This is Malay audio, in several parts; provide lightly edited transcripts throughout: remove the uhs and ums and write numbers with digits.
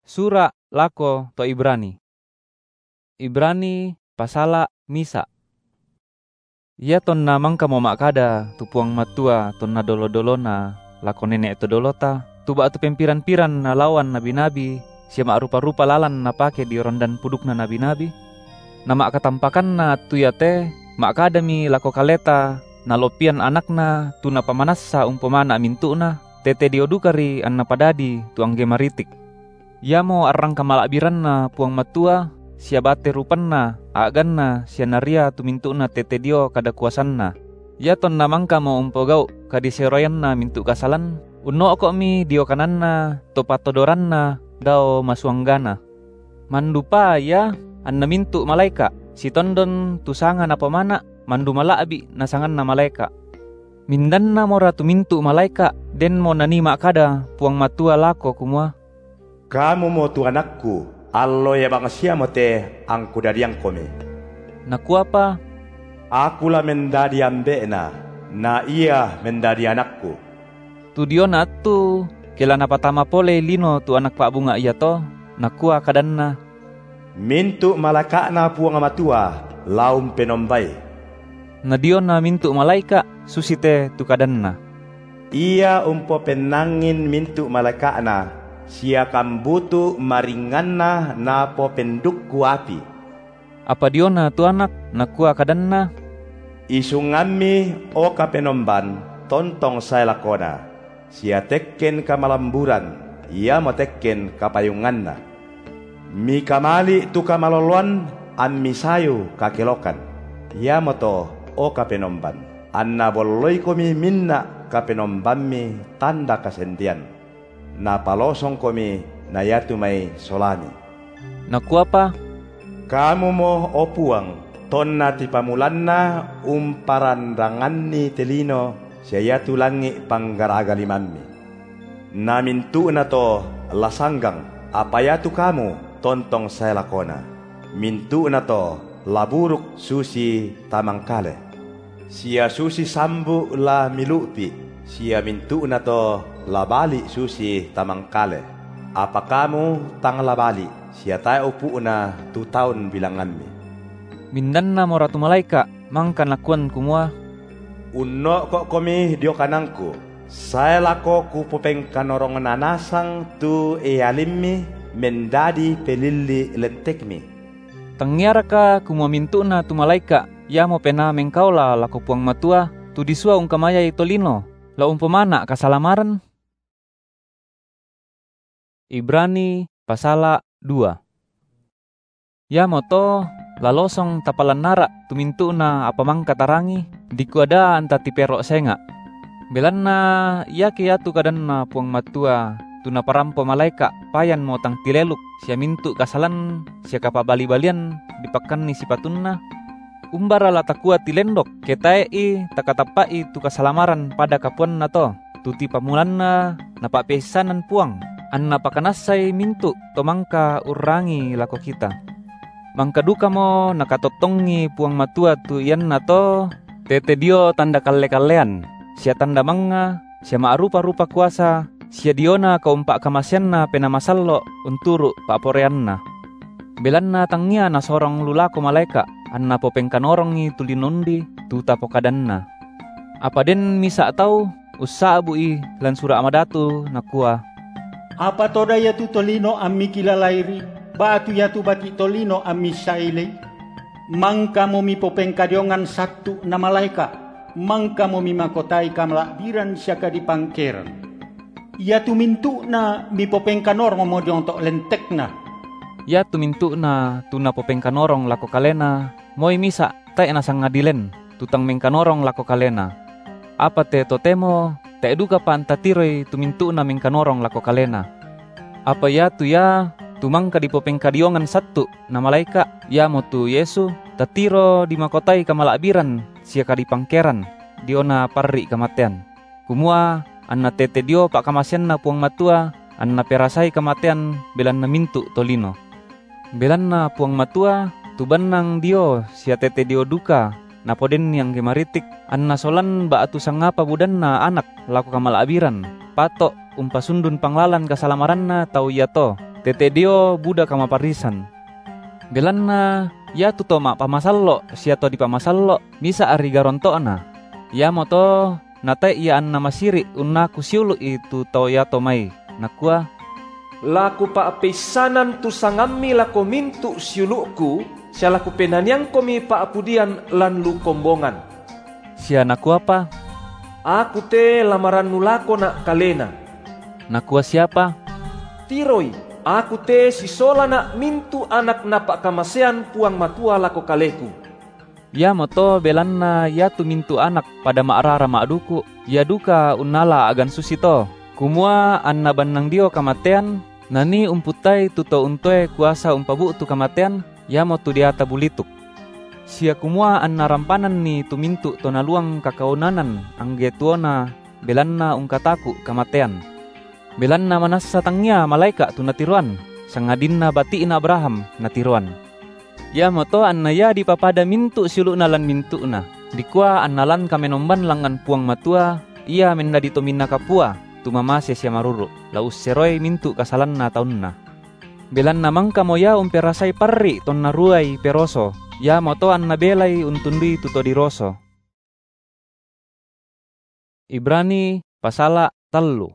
Sura lako to Ibrani. Ibrani pasala misa. Ia tonna mangka mo makada tu puang matua tonna dolo-dolona lako nenek to dolota tu ba tu pempiran-piran na lawan nabi-nabi siama rupa-rupa lalan na pake di rondan puduk na nabi-nabi. Nama katampakan na tu ya te makada mi lako kaleta na lopian anakna tu na pamanassa umpamana mintuna tete diodukari anna padadi tu angge maritik. Yamo arang kamalabiran na puang matua siabate rupanna aganna sianaria tumintu na tete dio kada kuasanna. Ya ton namang kamo umpogau kadiseroyan na mintu kasalan unno kok mi dio kananna topatodoranna dao masuanggana. Mandupa ya anna mintu malaika si tondon tusangan apa mana mandu malaabi nasangan na malaika. Mindanna mora tumintu malaika den mo nanima kada puang matua lako kumua. Kamu mo tu anakku, allo ya bang siamo te angku dari yang kome. Naku apa? Akulah mendadi ambena, na ia mendadi anakku. Tu dio na tu, kelana patama pole lino tu anak pak bunga iya to, naku akadanna. Mintu malaka na puang matua, laum penombai. Na dio na mintu malaika, susite tu kadanna. Ia umpo penangin mintu malaka na. Sia kambutu maringanna na po pendukku api. Apa diona tu anak naku akadanna? Isungami o kapenomban tontong saya lakona. Sia tekken kamalamburan, ia mo tekken kapayunganna. Mi kamali tu kamaloluan ammi sayu kakelokan. Ia mo to o kapenomban. Anna bolloy komi minna kapenombanmi tanda kasendian. Na palosong komi na yatu may solani. Naku apa? Kamu mo opuang ton na tipamulan na umparandangan ni telino siya yatu langi panggaragalimanmi. Namintu na to lasanggang apayatu kamu tontong saya lakona. Mintu na to laburuk susi tamangkale. Siya susi sambu la milupi. Siya mintu na to labali susi tamangkale. Apa kamu tang labali? Siya tayo upu na 2 tahun bilanganmi. Mindanna moratu malaika mangkan lakuan kumua. Unno kok komi dio kanangku. Saya lako kupupeng kanorong nanasang tu ealimmi mendadi pelili lentekmi. Tangiara ka kumua mintu na tu malaika ya mo pena mengkaula lako puang matua tu disua ungkamaya itolino. La umpamana kasalamaran. Ibrani pasala 2. Ya moto lalosong tapalan nara tumintu na apamang katarangi dikuada anta tiperok senga. Belanna ya kiatu kadanna puang matua tuna parampo malaika payan motang tileluk sia mintu kasalan sia kapabali-balian dipakkan ni sipatunna. Umbara la takua tilendok ketaei takatapai tu kasalamaran pada kapuan na to tuti pamulan na napapesanan puang anna pakanasay mintu to mangka urangi lako kita mangka duka mo nakatotongi puang matua tu iyan na to tete dio tanda kalle-kallean sia tanda manga sia maarupa-rupa kuasa sia diona kaumpa kamasyan na penamasallo unturu paporean na belanna tangia na sorong lulako malaika anna popeng kanorongi tulinundi tuta pokadanna. Apa den misa tau usa bui lan sura amadatu nakua. Apa toda ya tu tolino ammi kilalairi batu ya tu bati tolino ammi saile. Mangka mo mi popeng kadiongan satu na malaika. Mangka mo mi makotai kamalabiran siaka di pangkeran. Ya tu mintu na mi popeng kanorong mo diong tok lentekna. Ya tumintu na tuna popeng kanorong lako kalena moy misa tay na sang ngadilen tutang mengkanorong lako kalena. Apa te totemo te eduka pa antatiroy tumintu na mengkanorong lako kalena. Apa ya tu ya tumangka di popeng kadiongan satu na malaika ya mo tu Yesu tatiro di makotai kamalabiran sia kadi pangkeran diona parri kamatean. Kumua anna tete dio pak kamasyan na puang matua anna perasai kamatean belan na mintu tolino. Belan na puang matua tuban nang dio sia tete dio duka napoden yang gemaritik anna solan ba atu sangapa budan na anak laku kamalabiran patok umpasundun panglalan kasalamaran na tau yato tete dio budak kama parisan. Belanna ya tuto mak pamasallo siato di pamasallo misa ari garontona. Ya moto nate ia anna masiri unna kusiulu itu to ya to mai. Nakua laku pa apisanan tu sangami lako mintu siuluku sia laku penaniang komi pa apudian lan lu kombongan. Sia nakua apa? Aku te lamaran nulako nak kalena. Nakua siapa? Tiroi, aku te sisola nak mintu anak napak kamasean puang matua lako kaleku. Ya moto belanna ya tu mintu anak pada ma'rara ma'duku. Ya duka unala agan susito. Kumua anna banang dio kamatean. Nani umputai tuto untoe kuasa umpabu tu kamatean. Ya motu dia tabulituk. Sia kumua anna rampanan ni tu mintu tona luang kakaunanan angge tuona belanna ungkataku kamatean. Belanna manasa tangnya malaika tu natiruan. Sangadinna batina Abraham natiruan. Ya moto anna ya di papada mintu siuluna lan mintuna. Dikua annalan kamenomban langan puang matua. Ia menda ditomina kapua. Tumama sia maruru. Laus seroi mintu kasalanna taunna. Belanna mangka moya umperasai parri tonna ruai peroso. Ya moto anna belai untundi tuto diroso. Ibrani pasala 3.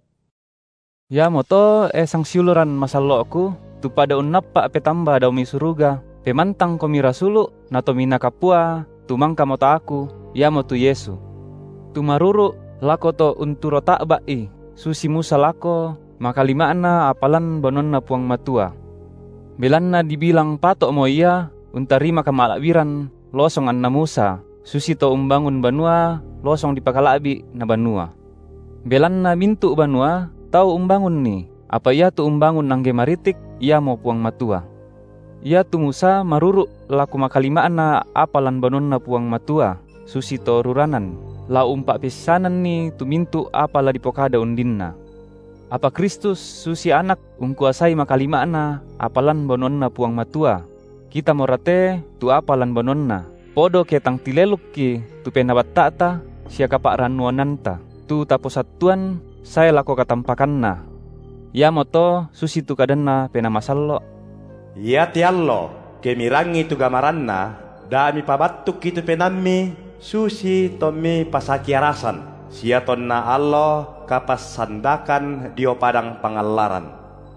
Ya moto sang siuluran masalloku tu pada unnappa petamba daumi suruga pemantang komi rasulu natomina kapua tumangka mota aku ya motu Yesu. Tumaruru lako to unturo ta'bai susi Musa lako maka limaana apalan banonna puang matua. Belanna dibilang patok mo iya untarima kamalakwiran losong anna Musa susi to umbangun banua losong dipakalabi na banua. Belanna mintu banua tau umbangun ni apa ya tu umbangun nangge maritik ia mo puang matua. Ia tu Musa maruru laku makalimaana apalan banonna puang matua susi to ruranan la umpak pisanan ni tu mintu apala dipokada undinna. Apa Kristus susi anak ungkuasai makalimaana apalan banonna puang matua. Kita morate tu apalan banonna. Podo ketang tileluk ki tu penabat ta'ta sia kapak ranuananta. Tu taposatuan saya lako katampakanna. Ya moto susi tu kadanna penamasallo. Ya tiallo kemirangi tu gamaranna dami pabattuk kitu penammi susi tommi pasakiarasan. Sia tonna Allah kapas sandakan dio padang pangallaran.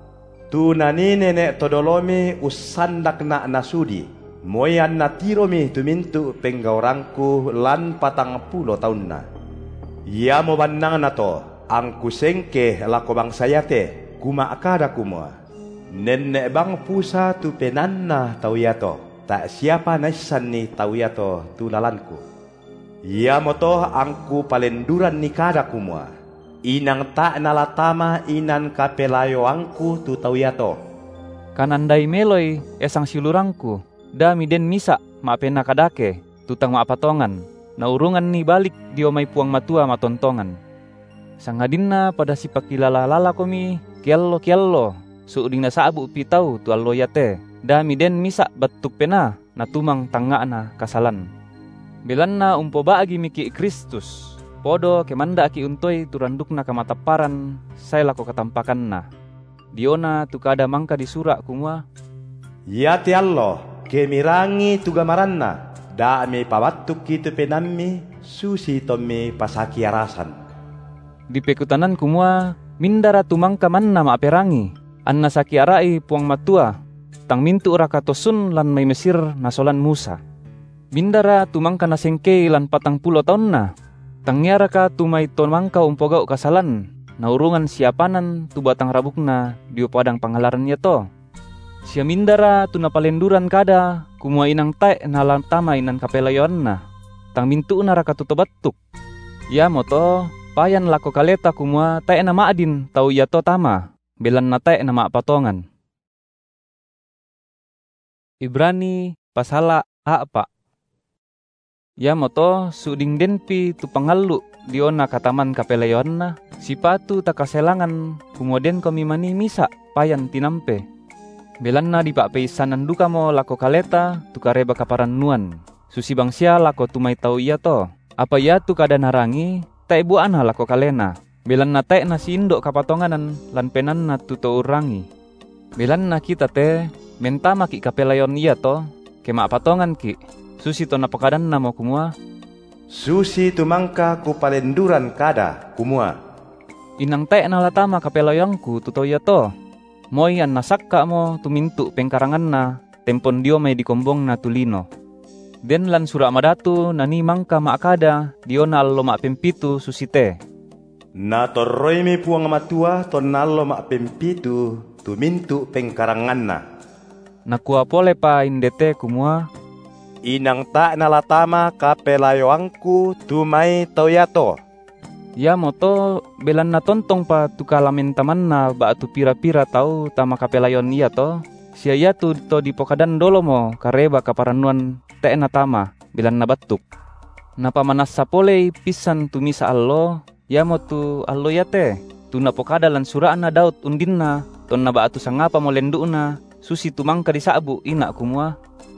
Tu nani nenek todolomi usandak na nasudi. Moyan na tiromi tumintu penggaurangku lan 40 tahunna. Ia mo bandang na to angku sengke lako bangsa yate kuma akada kumua. Nenek bang pusa tu penanna tau yato. Tak siapa naisan ni tau yato tu lalanku. Ia moto angku palenduran ni kada kumua. Inang tak nalatama inan kapelayo angku tu tau yato. Kanandai meloi esang silurangku. Dami den misa maapena kadake tutang maapatongan. Na urungan ni balik dio may puang matua matontongan. Sangadinna pada si pakilalala komi kiallo suuding na saabu pitau tu allo yate. Dami den misa batuk pena na tumang tangga na kasalan. Belanna umpo baagi miki Kristus. Podo kemanda aki untoi turanduk na kamataparan saya lako katampakan na. Diona tu kada mangka disura kumua. Ya tiallo kemirangi tu gamaranna. Dami pabattuk kitu penammi susi tommi pasakiarasan. Di pekutanan kumua mindara tumangka manna maaperangi. Anna sakiarai puang matua. Tang mintu rakatosun lan may Mesir nasolan Musa. Mindara tumangka na sengkei lan 40 tahun na. Tangyara ka tumay tumangka umpogau kasalan. Naurungan siapanan tu batang rabukna dio padang pangalaran niya to. Sia mindara tu napalenduran kada kumua inang tae nalam tama inan kapelayon na. Tang mintu na rakatutobatuk. Ya moto payan lako kaleta kumua tae na maadin tau yato tama. Belan na tae na maapatongan. Ibrani pasala apa. Ya moto suding denpi tu pangalu diona kataman kapelayon na. Sipatu takaselangan kumoden komi mani misa payan tinampe. Belan na di pak peisanan duka mo lako kaleta tu kareba kaparannuan. Susi bangsia lako tumay tau iya to. Apa ya tu kada narangi tae buana lako kalena. Belan na tae na si indok kapatonganan lan penan na tu to urangi. Belan na kita te, mentama ki kapelayon iya to, kema patongan ki, susi to napakadan na mo kumua. Susi tumangka ku palenduran kada kumua. Inang te na latama kapelayonku tuto iya to. Moy an nasakka mo tumintu pengkarangan na, tempon dio may dikombong na tulino. Den lan sura madatu nani mangka maakada, dio na allo maapempitu susite. Na torroy mi puang matua tonalo maapempitu tumintu pengkarangan na. Nakua pole pa indete kumua. Inang ta nalatama kapelayoangku tumay toyato. Ya moto belan na tontong pa tukalamin taman na ba tu pira-pira tau tama kapelayon iya to. Sia ya tu to di pokadan dolo mo kareba kaparanuan te na tama belan na batuk. Napamanas sa pole pisan tumisa allo, ya mo tu allo ya te. Tu na pokada lan suraan na daut undin na, ton na ba atu sangapa mo lendu na, susi tumangka di saabu ina kumua.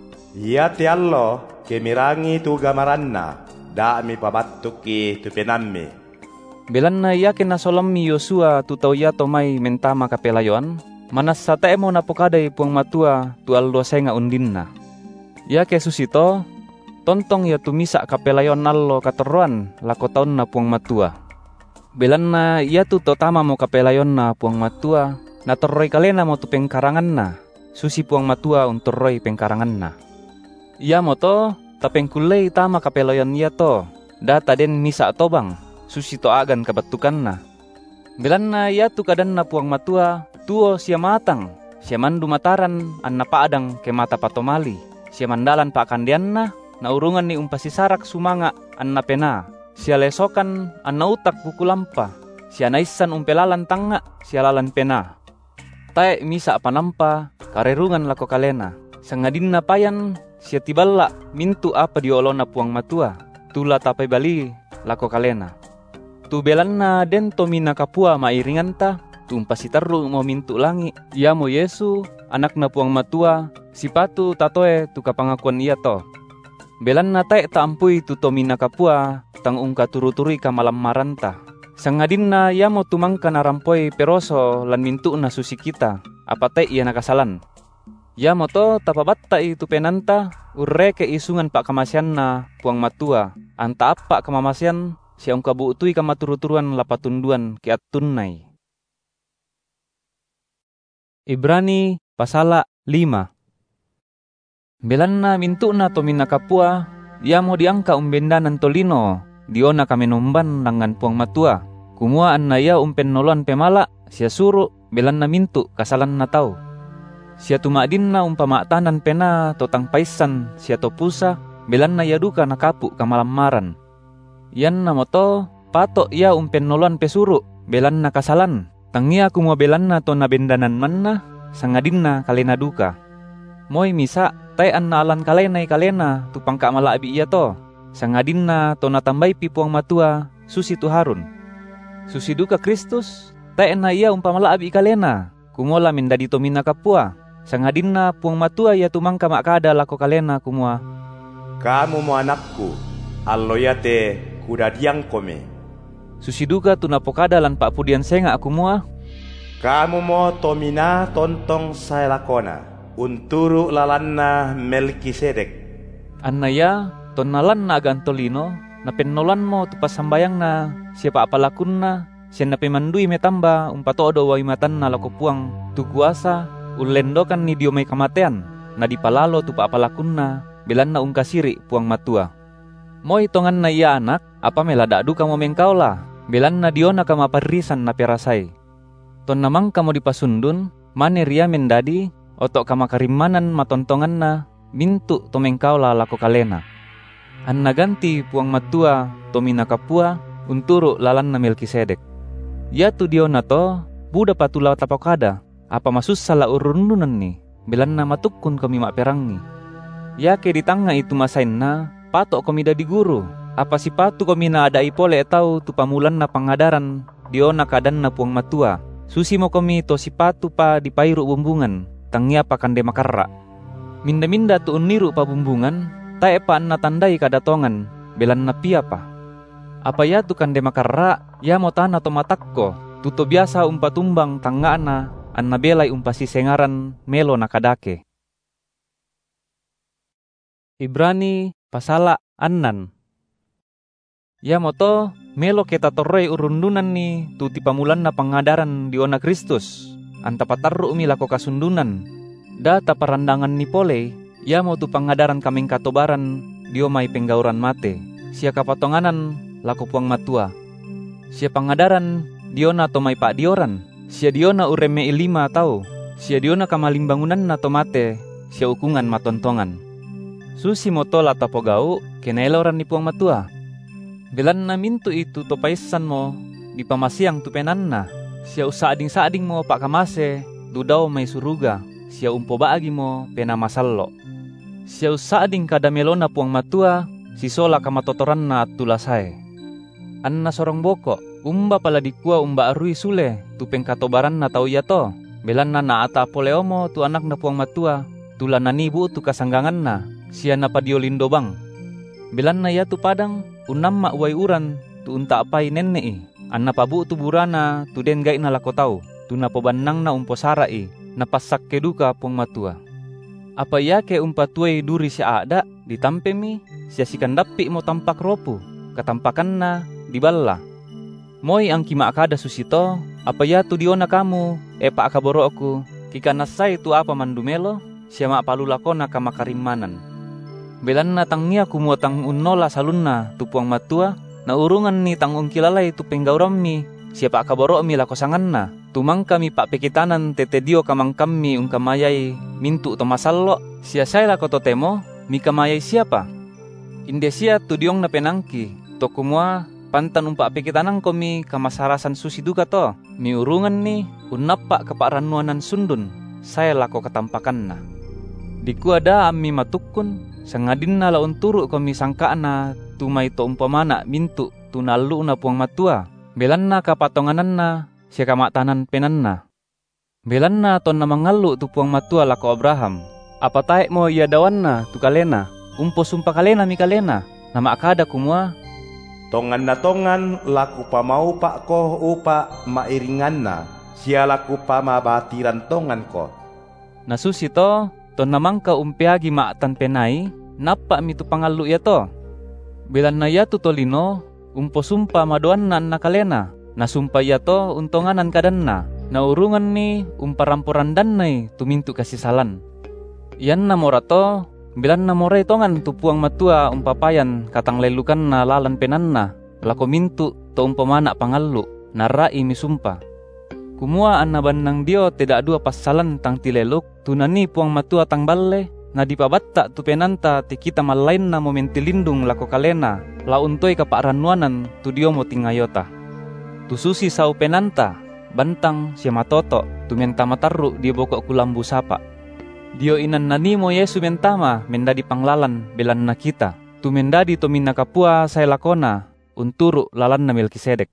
Ya ti allo kemirangi tu gamaranna, da mi pabatuki tu penammi. Belan na yakin na solam mi Yosua tu tau ya tomay mentama kapelayon, manas sa tae mo na pokaday puang matua tu allo senga undin na. Ya ke susito, tontong ya tumisa kapelayon nallo kateruan lako taon na puang matua. Belan na ya tu totama mo kapelayon na puang matua, na terroy kalena mo tu pengkarangan na, susi puang matua untorroy pengkarangan na. Ya mo to, tapeng kulay tama kapelayon ya to, data den misa tobang, susi to agan kabatukan na. Belan na ya tu kadan na puang matua, tuo siya matang, siya mandu mataran an napaadang ke mata patomali, siya mandalan pa kandian na urungan ni umpasisarak sumanga an napena, siya lesokan an nautak bukulampa, siya naisan umpelalan tanga, siya lalan pena. Tae misa panampa, karerungan lako kalena, sangadin na payan, siya tibala mintu apa diolo na puang matua, tula tapay bali lako kalena. Tu belan na den tomina kapua mairingan ta, tumpasitaru mo mintu langi, ya mo Yesu, anak na puang matua, sipatu tatoe tu kapangakuan iya to. Belan na tae taampuy tu tomina kapua, tang ungka turu-turi ka malam maranta. Sangadin na ya mo tumangka narampoy peroso lan mintu na susi kita, apate iya nakasalan. Ya mo to tapabatta itu penanta, urre ke isungan pak kamasyan na puang matua, anta apa kamamasyan, siya ungka buutuy kamaturu-turuan lapatunduan ki attunnay. Ibrani pasala 5. Belan na mintu na tomina kapua, ya mo diangka umbendanan tolino, diona kami nomban dengan puang matua. Kumuaan na ya umpen noloan pemala, siya suru, belan na mintu kasalan na tau. Siya tumadin na umpamatanan pena totang paisan, siya topusa, belan na ya duka nakapu kamalamaran. Yan na moto, pato ya umpen noloan pesuru, belan na kasalan. Tangia kumua belan na to nabendanan man na, sangadin na kalena duka. Moy misa, tayan na alan kalena tupang kamalaabi iya to. Sangadin na to natambay pi puang matua, susi tu Harun. Susi duka Kristus, tayan na iya umpamalaabi kalena, kumola mendadi to mina kapua. Sangadin na puang matua ya tumangka makada lako kalena kumua. Kamu mo anakku, allo yate kudadiang kome. Susi duka tu napokada lan pak pudian senga kumua. Kamu mo tomina tontong saya lakona. Unturu lalanna Melkisedek. Annaya tonalan na agantolino na pennolan mo tu pasambayang na siapa apalakun na siya na pemandui metamba umpatodo wa imatan na lakopuang tu kuasa ulendokan ni dio may kamatean na dipalalo tu paapalakun na belan na ungkasiri puang matua. Mo itongan na iya anak apa meladadu kamo mengkaula belan na dio na kamaparisan na perasay. Ton namang kamo dipasundun mane ria mendadi otok kamakarimanan matontongan na mintu tomengkau la lako kalena. An naganti puang matua tomina kapua unturu lalan na Melkisedek. Ya tu dio na to buda patula tapokada apa masus sala urundunan ni belan na matukun kami makperangi. Ya ke ditanga itu masain na patok kami da di guru apa si patu kami na ada ipole tau tu pamulan na pangadaran dio na kadan na puang matua. Susi mo kami to si patu pa di pairu bumbungan. Tangia pa kande makarra. Minda-minda tu uniru pa bumbungan, tae pa na tandai kadatongan, belan na pia pa. Apa ya tu kande makarra, ya mo tana to matakko, tuto biasa umpatumbang tanggaana, anna belai umpasi sengaran melo nakadake. Ibrani pasala annan. Ya moto melo kita torrei urundunan ni tuti pamulan na pangadaran di ona Kristus. Anta patarru mi lako kasundunan. Data parandangan ni pole, ya mo tu pangadaran kaming katobaran dio may penggauran mate. Sia kapatonganan lako puang matua. Sia pangadaran dio na to may pak dioran. Sia dio na ureme ilima tau. Sia dio na kamalimbangunan na to mate. Sia ukungan matontongan. Susi moto lata pogau kenailoran ni puang matua. Belan na mintu itu to paisan mo di pamasiang tu penanna. Sia usading-sading mo pak kamase dudaw may suruga. Sia umpo baagi mo pena masallo. Sia usading kada melona puang matua si sola kamatotoran na tulasay. Anna sorong boko umba pala dikua umba arui sule tu pengkatobaran na tau yato. Belan na naata poleomo tu anak na puang matua tula nanibu tu kasanggangan na. Sia napadio lindo bang. Belan na ya tu padang unamma uway uran tu unta apai nenne anna pabu tu burana tu den gai na lako tau tu napobannang na umpo sarai napasak keduka puang matua. Apa ya ke umpatuay duri siya ada ditampemi siya sikandapi mo tampak ropu katampakan na diballa. Moy ang kimaakada susito apa ya tu diona kamu pa akaboro aku kika nasay tu apa mandumelo siya maapalulako na kamakarimanan. Belan na tangia kumuatang unnola salunna tu puang matua na urungan ni tangong kilalay tu penggauram mi siapa akaboro mi lakosangan na tumang kami pak pekitanan tete dio kamang kami ungkamayay mintu to masallo sia say lako to temo mi kamayay siapa inde sia tu diong na penangki to kumua pantan umpak pekitanang ko mi kamasarasan susi duka to mi urungan ni unapa kaparanuanan sundun saya lako katampakan na diku ada ami matukun sangadin na laun turu kami sangkaan na tumay to umpamana mintu tunalu na puang matua. Belan na kapatonganan na siya kamatanan penan na. Belan na ton na mangalu tu puang matua lako Abraham. Apa taek mo iya dawan na tu kalena. Umpo sumpa kalena mi kalena. Nama akada kumua. Tongan na tongan laku pa mau pak ko upa mairingan na. Siya laku pa mabatiran tongan ko. Nasusi to ton namang ka umpiagi maatan penai. Napa mi tu pangalu ya to. Belan na ya tu tolino, umpo sumpa madoan na nakalena, na sumpa ya to untonganan kadan na urungan ni umparampuran dan nai tumintu kasisalan. Yan na morato, belan na moray tongan tu puang matua umpapayan katang lelukan na lalan penan na, lako mintu to umpamana pangalu, narai mi sumpa. Kumua anaban nang dio tidak dua pasalan tang tileluk, tunani puang matua tang balle, na dipabatta tu penanta ti kita malain na momenti lindung lako kalena la untoy kaparanuanan tu dio mo tingayota tu susi sau penanta bantang siya matoto tu menta matarru di bokok kulambu sapa dio inan nani mo Yesu mentama mendadi panglalan belan na kita tu mendadi to minna kapua say lakona unturu lalan na Melkisedek.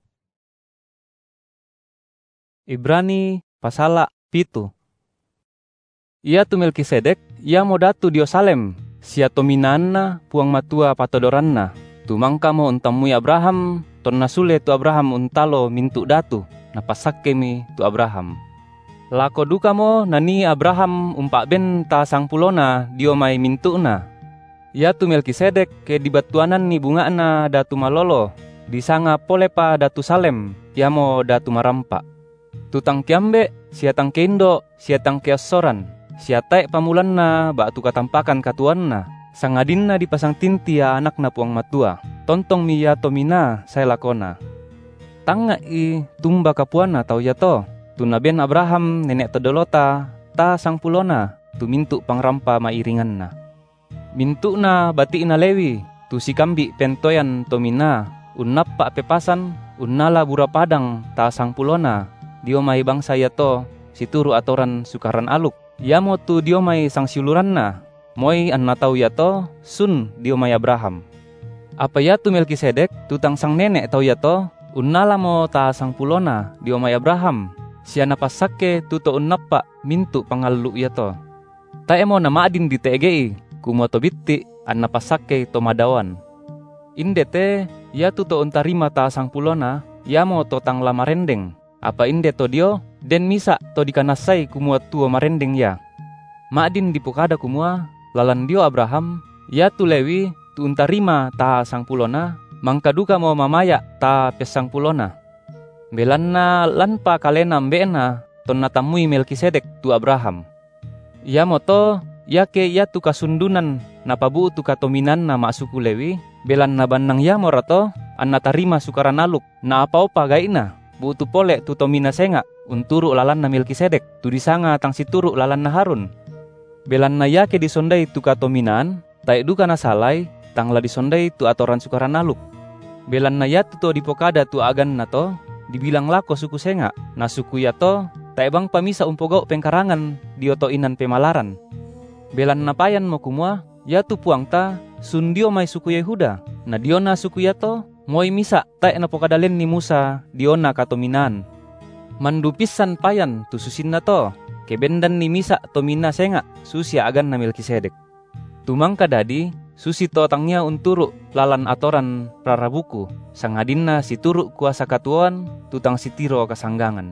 Ibrani pasala 7. Ia tu Melkisedek, ia mo datu dio Salem, sia tominanna puang matua patodoranna. Tumangka mo untamui Abraham, ton nasule tu Abraham untalo mintu datu, napasakke mi tu Abraham. Lako duka mo nani Abraham umpak ben ta sang pulona dio mai mintu na. Ia tu Melkisedek ke dibatuanan ni bunga na datu malolo, disanga polepa datu Salem, ia mo datu marampa. Tutang kiambe, sia tang kendo, sia tang keosoran. Siatai pamulan na batu katampakan katuan na sangadin na dipasang tinti ya anak na puang matua tontong miya tomina saya lakona tanga i tumba kapuana tau ya to tunaben Abraham nenek todolota ta sang pulona tu mintu pangrampa mairingan na mintu na bati na Lewi tu si kambi pentoyan tomina unapa pepasan unala bura padang ta sang pulona dio mai bangsa ya to situru atoran sukaran aluk. Ya mo tu dio may sang siuluran na, moy an natau ya to, sun dio may Abraham. Apa ya tu Melkisedek, tutang sang nenek tau ya to, unala mo ta sang pulona, dio may Abraham. Siya napasake tuto unapa mintu pangalu ya to. Tae mo na maadin di tegei, kumo to bitti, an napasake to madawan. Inde te, ya tuto untarima ta sang pulona, ya mo to tang lamarendeng. Apa inde to dio, Den misa to dikanasai kumua tua marendeng ya. Maadin dipokada kumua lalan dio Abraham ya tu Lewi tu untarima ta sangpulona mangkaduka mo mamaya ta pesangpulona. Belanna lanpa kalena mbena ton natamui Melkisedek tu Abraham. Ya moto yake ya tu kasundunan napabu tu katominan na masuku Lewi belan na banang ya morato an natarima sukaran aluk na apa-apa gaina bu tu pole tu tomina senga unturu lalan na Melkisedek tu disanga tang situru lalan na Harun. Belan na yake disondai tu katominan tae duka na salai tangla disondai tu atoran sukaran aluk. Belan na ya tu to dipokada tu agan na to dibilang lako suku senga na suku ya to tae bang pamisa umpogau pengkarangan dioto inan pemalaran. Belan na payan mo kumua ya tu puangta sundio mai suku Yehuda na diona suku ya to moi misa tae na pokadalen ni Musa diona katominan. Mandupisan payan tu susin na to kebendan ni misa tomina senga susia agan na Melkisedek. Tumangka dadi susi totangnya unturu lalan atoran prarabuku sangadinna situru kuasa katuan tutang sitiro kasanggangan.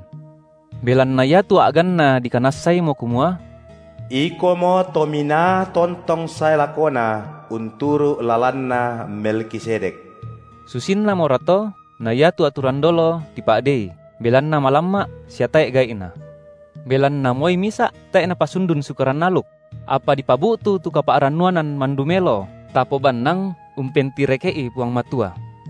Belan na ya tu agan na dikanasai mo kumua iko mo tomina tontong sai lakona unturu lalanna Melkisedek. Susin na morato na ya tu aturan dolo tipaadei belan na malamma siatai gaina. Belan na moi misa tae na pasundun sukaran naluk apa dipabutu tu kapaaranuanan mandumelo tapo banang umpenti rekei puang matua.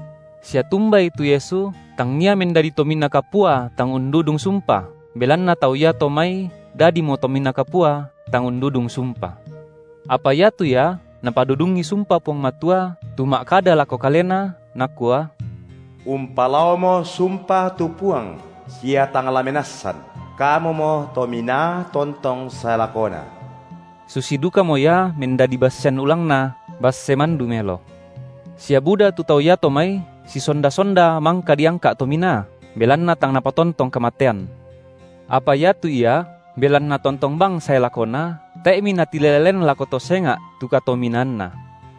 Sia tumbai tu Yesu tangnya mendadi tomina kapua tang undudung sumpah belan na tau ya tomai dadi mo tomina kapua tang undudung sumpah. Apa ya tu ya napadudungi sumpah puang matua tu mak kada lako kalena nakua umpalao mo sumpah tu puang sia tangalamenasan kamu mo tomina tontong salakona. Susiduka mo ya mendadi basen ulang na basse mandumelo. Sia Buddha tu tau ya tomai si sonda-sonda mangka diangka tomina belan na tang napatontong kematian. Apa ya tu ia belan na tontong bang saya lakona tae minatilelen lakoto senga tu katominanna.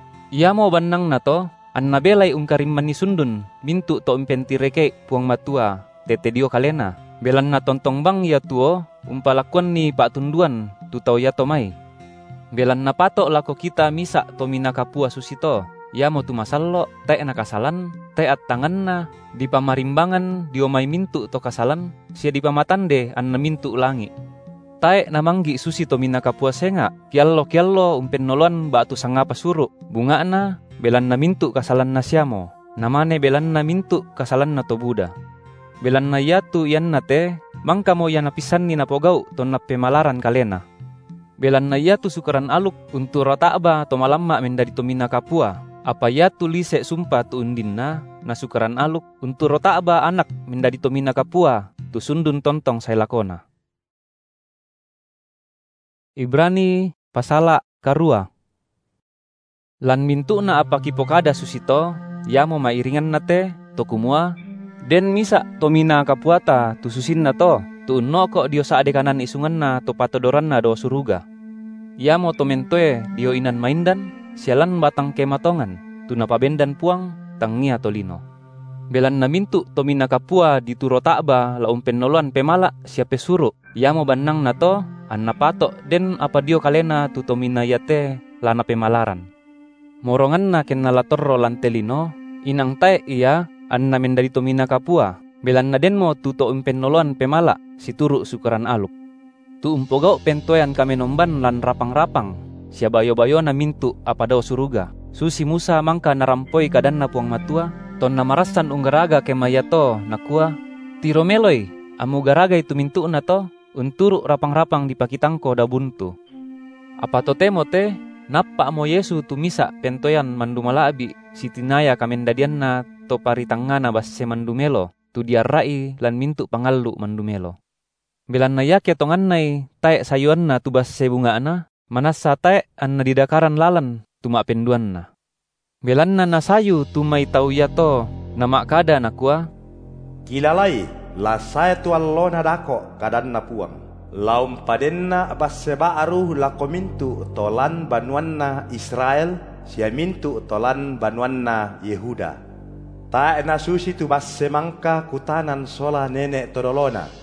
Ia mo banang na to anna belai ungkarim mani sundun mintu to impenti reke puang matua tete dio kalena. Belan na tontong bang ya tuo umpalakuan ni pak tunduan tu tau ya tomai. Belan na patok lako kita misa tomina kapua susito ya mo tu masallo tae na kasalan tae at tangan na di pamarimbangan diomai mintu to kasalan sia di pamatande an na mintu langi. Tae na manggi susi tomina kapua senga kiallo umpen noloan batu sangapa suru bunga na belan na mintu kasalan na siamo namane belan na mintu kasalan na to Buddha. Belan na yatu yan nate mangka mo yan napisan ni napogau ton na pemalaran kalena. Belan na yatu sukaran aluk untuk rotaba to malamma mendadi tomina kapua. Apa yatu lise sumpah tu undinna na sukaran aluk untuk rotaba anak mendadi tomina kapua tu sundun tontong sai lakona. Ibrani pasala karua. Lan mintu na apa kipokada susito ya mo mairingan nate to kumua den misa tomina kapuata tu susin na to tu unno kok dio saade kanan isungan na to patodoran na do suruga. Ya mo tomentoe dio inan maindan sialan batang kematongan tu napabendan puang tangia tolino. Belan na mintu tomina kapua dituro takba la umpen noloan pemala siape suru. Ya mo banang na to an napato den apa dio kalena tu tomina yate lana pemalaran. Morongan na ken nalatorro lantelino inang tae iya anna mendadi tomina kapua belan na den mo tuto umpen noloan pemala situru sukaran aluk tu umpogau pentoyan kamenomban lan rapang-rapang sia bayo-bayo na mintu apa daw suruga susi Musa mangka narampoi kadan na puang matua ton namarasan unggaraga kemayato nakua tiro meloy amu garaga itu mintu na to unturu rapang-rapang dipakitangko da buntu apa to temote napa mo Yesu tu misa pentoyan mandumala abi sitinaya kamendadian na to paritangana basse mandumelo tu diarai lan mintu pangallu mandumelo. Belan na yake tongan nai tae sayuan na tu basse bunga na manasa tae an na didakaran lalan tu mak penduan na. Belan na nasayu tu mai tau yato na mak kada nakua kilalai la saya tu allo na dako kadan na puang laum padenna basse ba'aru lako mintu tolan banuanna Israel sia mintu tolan banuanna Yehuda. Tae na susi tu basse mangka kutanan sola nenek todolona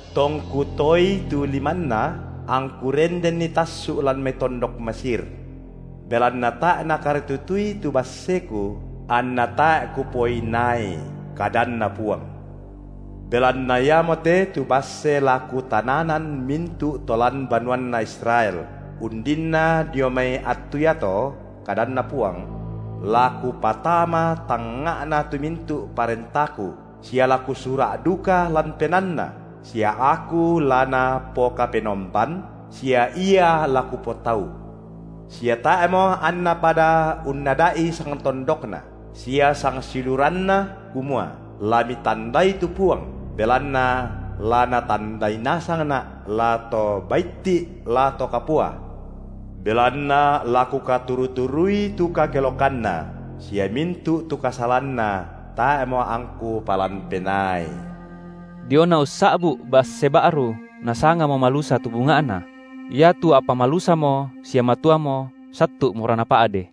tong kutoi tu limanna angku renden ni tassu lan metondok Mesir. Belan nata na karetutui tu basseku an nata ku poinai kadan na puang. Belan na yamote tu basse laku tananan mintu tolan banuan na Israel. Undinna diomai atuyato kadan na puang. Laku patama tangga na tu mintu parentaku. Sia laku surak duka lan penanna. Sia aku lana poka penompan. Sia ia laku potau. Sia taemo anna pada unnadai sang tondokna. Sia sang siluranna kumua. Lami tandai tu puang. Belanna lana tandai nasangna lato baiti lato kapua. Belanna laku katuru-turui tu kakelokanna. Sia mintu tu kasalanna. Taemo angku palan penai. Diona usabu bas sebaru nasanga mo malusa tu bungaana. Ya tu apa malusa mo sia matua mo satu murana pa ade.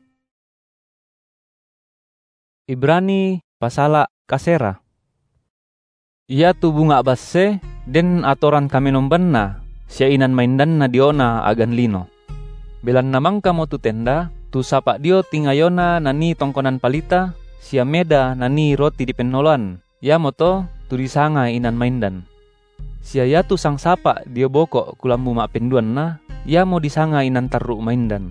Ibrani pasala kasera. Ia tu bunga basse den atoran kami nombanna sia inan maindan na diona agan lino. Belan namang kamo tu tenda tu sapa dio tingayona nani tongkonan palita sia meda nani roti di pennolan. Ya moto tu disanga inan maindan. Sia ya tu sang sapa dio boko kulambu mak penduan na ya mo disanga inan tarru maindan.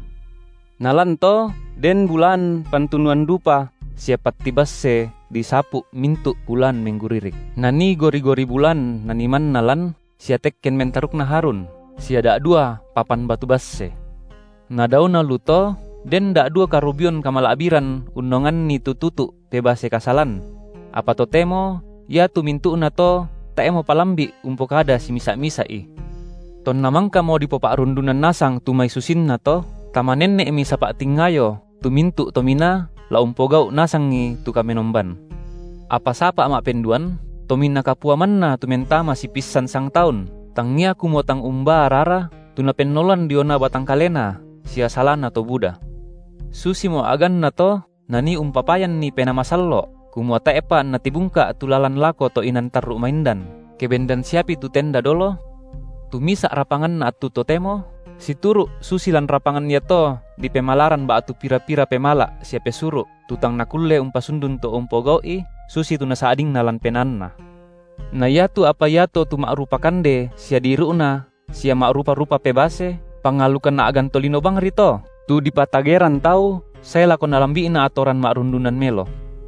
Nalanto den bulan pantunuan dupa sia patti basse disapu mintu bulan mengguririk. Nani gori-gori bulan naniman nalan sia tekken mentaruk na harun sia dak dua papan batu basse. Nadauna luto den dak dua karubion kamala abiran undongan ni tututu te base kasalan. Apa to temo ya tu mintu na to taemo palambi umpok ada si misa-misa i. Ton namangka mo dipopak rundunan nasang tu may susin na to tamanen ne emi sapa tingayo tu mintu tomina la umpogau nasangi tu kamenomban. Apa sapa mak penduan tomina kapua manna tu mentama si pisan sang taun tangia kumotang umba rara tu na pennolan diona batang kalena sia salana to buda. Susi mo agan na to nani umpapayan ni pena masallo kumota epa na tibungka tulalan lako to inan tarru maindan kebendan siapi tu tenda dolo tu misa rapangan na atu totemo si turu susilan rapangan ya to di pemalaran ba atu pira-pira pemala siape suru tutang nakulle umpasundun to umpogoi susi tu nasaading nalan penanna na yatu apa yato tu makrupakande sia diruna sia makrupa-rupa pebase pangalukan na agan tolino bang rito tu di patageran tau saya lakon nalambi na atoran makrundunan melo.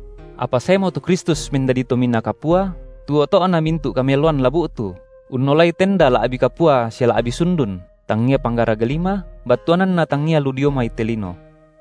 Apa saya mau tu Kristus mendadi tomina kapua tu oto ana mintu kameluan labu tu unnolai tenda la abi kapua sia la abi sundun tangia panggara gelima batuanan na tangia ludio mai telino.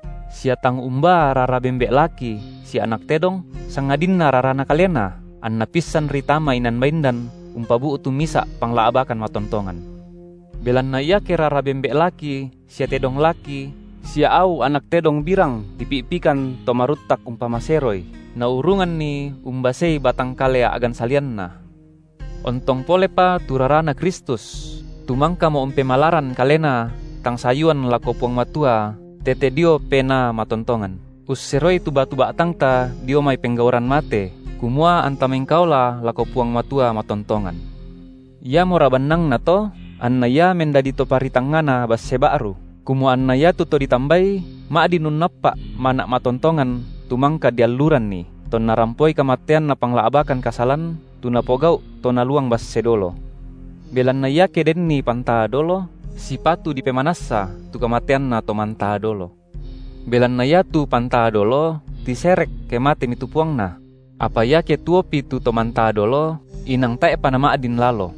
Sia tang umba rara bembek laki si anak tedong sangadin na rara na kalena anna pisan ritama inan maindan umpabu tu misa panglaabakan matontongan. Belan na iya ke rara bembek laki sia tedong laki sia au anak tedong birang dipipikan tomaruttak umpama seroy na urungan ni umbasei batang kalea agan salianna. Ontong pole pa turarana Kristus tumangka mo umpemalaran kalena tang sayuan lako puang matua tete dio pena matontongan. Usseroi tu batu batang ta dio mai penggawaran mate kumua antameng kaula lako puang matua matontongan. Ya morabanang na to anna ya mendadi to paritangana bas sebaru kumua anna ya tuto ditambai maadinun nappa manak matontongan tumangka dialuran ni ton narampoi kematian na panglaabakan kasalan tu napogau to naluang bas sedolo. Belan na ya keden ni panta dolo sipatu di pemanassa tu kematian na to manta dolo. Belan na ya tu panta dolo tiserek kemate mitu puang na. Apa ya ke tuopi tu to manta dolo inang tae panama adin lalo.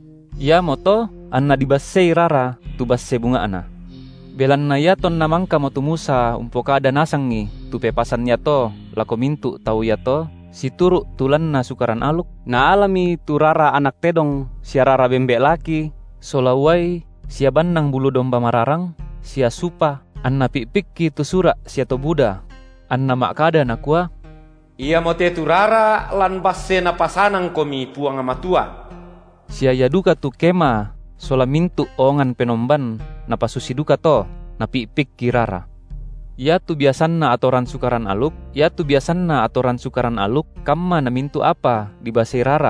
Ya moto anna dibassei rara tu basse bunga ana. Belan na ya ton namangka mo tumusa umpoka ada nasangi tu pepasan ya to lako mintu tau ya to si turu tulan na sukaran aluk na alami tu rara anak tedong sia rara bembek laki solawai sia bannang bulu domba mararang sia supa anna pikpikki tu sura sia to buda anna makada nakua ia mote tu rara lan basse na pasanang komi puang amatua sia ya duka tu kema sola mintu ongan penomban na pasusi duka to na pikpik kirara. Ya tu biasanna atoran sukaran aluk, ya tu biasanna atoran sukaran aluk kamma na mintu apa di base rara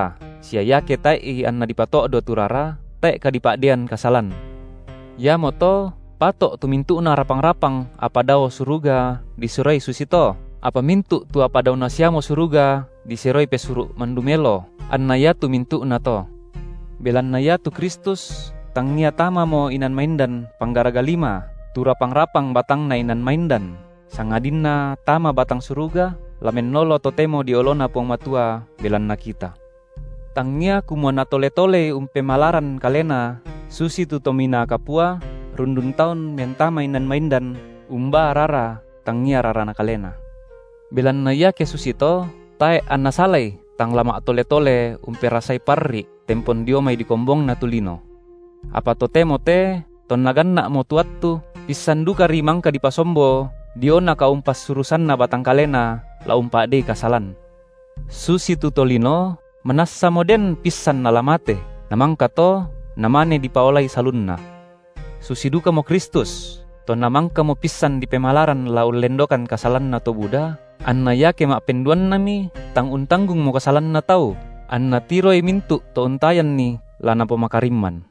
Sia ke tai anna dipatok do turara, tai ka dipakdian kasalan. Ya moto patok tu mintu na rapang-rapang apa dao suruga disurai susito. Apa mintu tu apa dao nasiamo suruga diseroi pesuru mandumelo. Anna ya tu mintu na to. Belan na ya tu Kristus tangia tama mo inan maindan panggaraga 5. Tu rapang-rapang batang na inan maindan. Sangadin na tama batang suruga. Lamen nolo totemo diolona puang matua belan na kita. Tangia kumona tole-tole pemalaran kalena susi tu tomina kapua rundun taun mentama inan maindan umba rara tangia rara na kalena. Belan na ya ke susito tae anna salai tang lama tole-tole rasai parri tempon diomai dikombong na tulino. Apa totemo te ton naganna mo tuattu pisan duka rimangka di pasombo diona ka umpas surusan na batang kalena la umpade kasalan. Susi tu tolino menassa moden pisan nalamate namangka to namane dipaolai salunna. Susi duka mo Kristus to namangka mo pisan di pemalaran la ulendokan kasalan na to Buddha anna ya ke mak penduan nami tang untanggung mo kasalan na tau anna tiroi mintu to untayan ni lana pemakariman.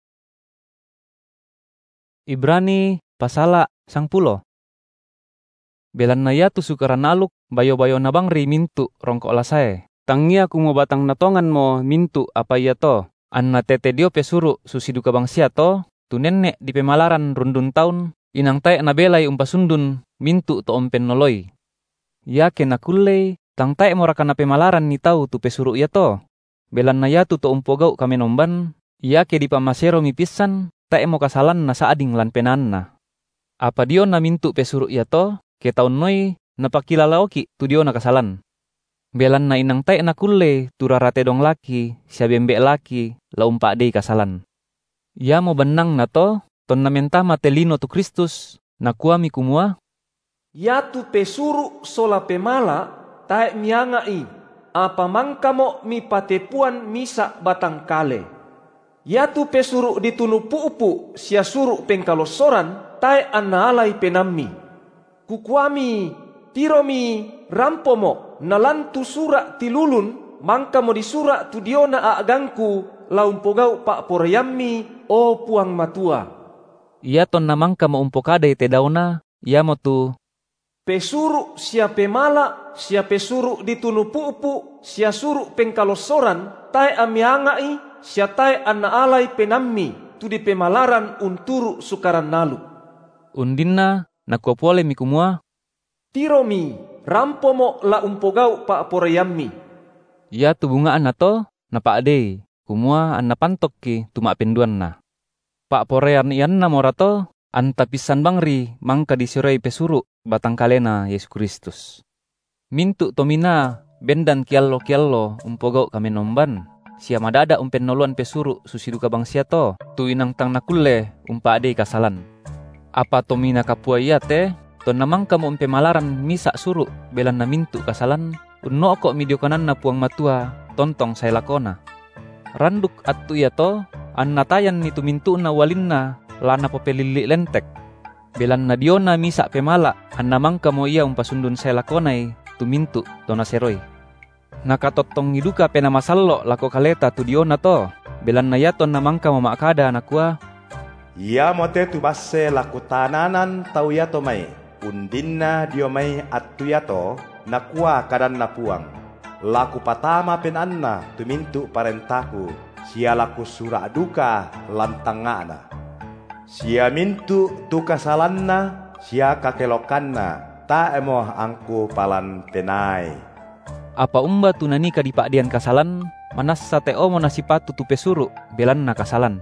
Ibrani pasala 10. Belan na ya tu sukaran aluk bayo-bayo na bang ri mintu rongkok lasae. Tangia kumo batang natongan mo mintu apa iya to. Anna tete dio pesuru susi duka bang sia to. Tu nenek di pemalaran rundun taun. Inang tae na belai umpasundun mintu to ompen noloi. Ya ke nakulei tang tae moraka na pemalaran ni tau tu pesuru iya to. Belan na ya tu to umpogau kame nomban. Ya ke di pamasero mipisan tae mo kasalan na saading lan penanna. Apa dio na mintu pesuru iya to. Ke taun noi napakilalaoki tu dio na kasalan. Belan na inang tae na kulle tu rarate dong laki, siya bembe laki, la umpak dei kasalan. Ya mo benang na to, ton na mentama telino tu Kristus, na kuami kumua. Ya tu pesuru sola pemala, tae miangai, apa mangkamo mi patepuan misa batang kale. Ya tu pesuru ditunu puupu, siya suru pengkalosoran, tae anaalai penammi. Kukuami, tiromi, rampomo, nalantu sura tilulun, mangka mo disura tu diona aagangku, laumpogau pak porayammi, o puang matua. Ia ton namangka mo umpokadai te dauna, ia mo tu. Pesuru sia pemala, sia pesuru ditunu puupu, sia suru pengkalosoran, tae amiangai, sia tae anaalai penammi, tu di pemalaran unturu sukaran nalu. Undinna, nakuapole mi kumua. Tiromi, rampomo la umpogau pa porayammi. Ya tu bungaan na to, na paade. Kumua an napantok ki tuma penduan na. Pak porean ian na morato, anta pisan bangri mangka disurai pesuru batang kalena Yesus Kristus. Mintu tomina bendan kiallo umpogau kame nomban. Sia madada noloan pesuru susiduka bang sia to, tu inang tang nakulle umpade kasalan. Apa tomina kapua iya te, to namang kamu malaran misa suru belan na mintu kasalan, unno kok midiokanan na puang matua, tontong saya lakona. Randuk atu iya to, an natayan nitu mintu na walin na, lana popelili lentek. Belan na diona misa pemala, an namang kamu iya umpasundun saya lakonai, tu mintu to naseroi. Nakatotong hiduka pena masallo lako kaleta tu diona to, belan na yaton namang kamu makada anakua. Ia mote tu basse laku tananan tau yato mai, undinna dio mai atu yato, nakua kadan na puang. Laku patama penanna tu mintu parentaku, sia laku sura duka lantangana. Sia mintu tu kasalanna, sia kakelokanna, ta emoh angku palan penai. Apa umba tu nanika di pakdian kasalan, manassa te omo nasipatu tu pesuru, belan na kasalan.